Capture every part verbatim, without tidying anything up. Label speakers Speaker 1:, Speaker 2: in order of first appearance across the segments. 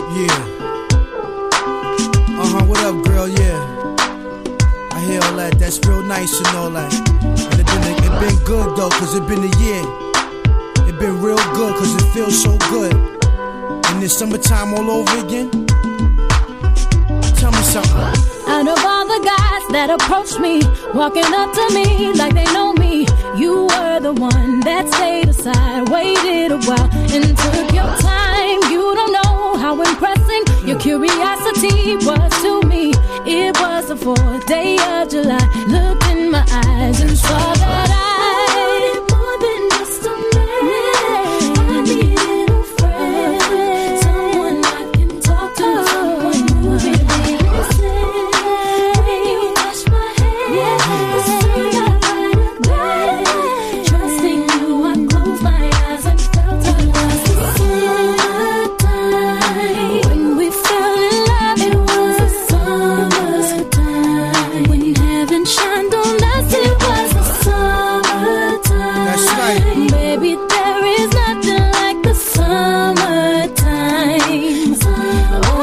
Speaker 1: Yeah. Uh-huh, what up, girl? Yeah. I hear all that. That's real nice and all that. And it been, it been good, though, cause it been a year. It been real good, cause it feels so good. And it's summertime all over again. Tell me something.
Speaker 2: Out of all the guys that approached me, walking up to me like they know me, you were the one that stayed aside, waited a while, and took your time. You don't know how impressing your curiosity was to me. It was the fourth day of July. Looked in my eyes and saw that I needed more than just a man. I needed a friend, someone I can talk to, someone who really listens. When you touch my hand, the sun got right back. Trusting you, I closed my eyes and felt it was the summertime. When we fell in love, it was the summertime. When heaven shined on us, it was the summertime.
Speaker 1: That's right.
Speaker 2: Baby, there is nothing like the summertime. Oh,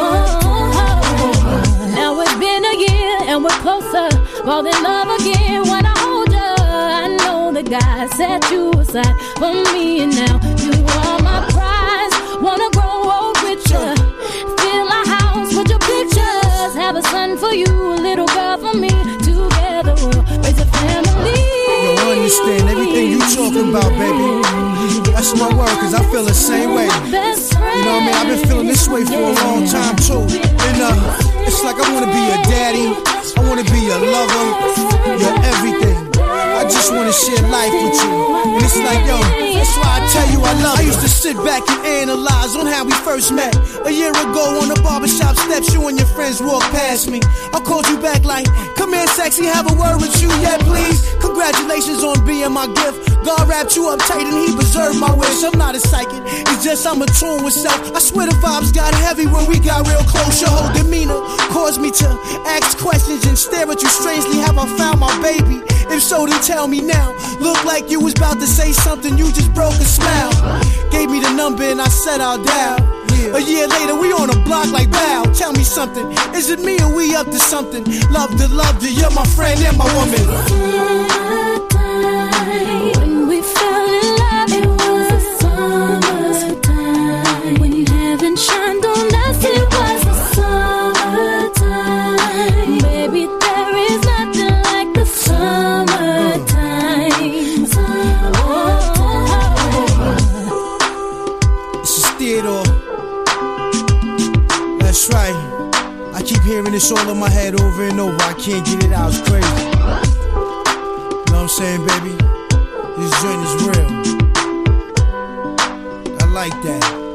Speaker 2: now it's been a year and we're closer, fall in love again. When I hold you, I know that God set you aside for me, and now you are my prize. Wanna grow old with you, fill a house with your pictures, have a son for you, a little girl for me. Together we'll raise a family.
Speaker 1: Yo, I understand everything you talking about, baby. That's my word, cause I feel the same way. You know what I mean? I've been feeling this way for a long time too. And uh, it's like I wanna be your daddy, I wanna be your lover, your everything. I just wanna share life with you. And it's like, yo, that's why I tell you I love you. I used to sit back and analyze on how we first met. A year ago on the barbershop steps, you and your friends walked past me. I called you back like, come here sexy, have a word with you, yeah please. Congratulations on being my gift. God wrapped you up tight and he preserved my wish. I'm not a psychic, it's just I'm in tune with self. I swear the vibes got heavy when we got real close. Your whole demeanor caused me to ask questions and stare at you strangely. Have I found my baby? If so, then tell me now. Look like you was about to say something, you just broke a smile. Gave me the number and I said I'll dial. A year later, we on a block like Bow. Tell me something, is it me or we up to something? Love to love to, you're my friend and my woman.
Speaker 2: When we fell in love, it was the summertime. When heaven shined on us, it was the summertime. Baby, there is nothing like the summertime.
Speaker 1: This is Theodore. That's right. I keep hearing this all in my head over and over. I can't get it out, it's crazy. You know what I'm saying, baby? This joint is real. I like that.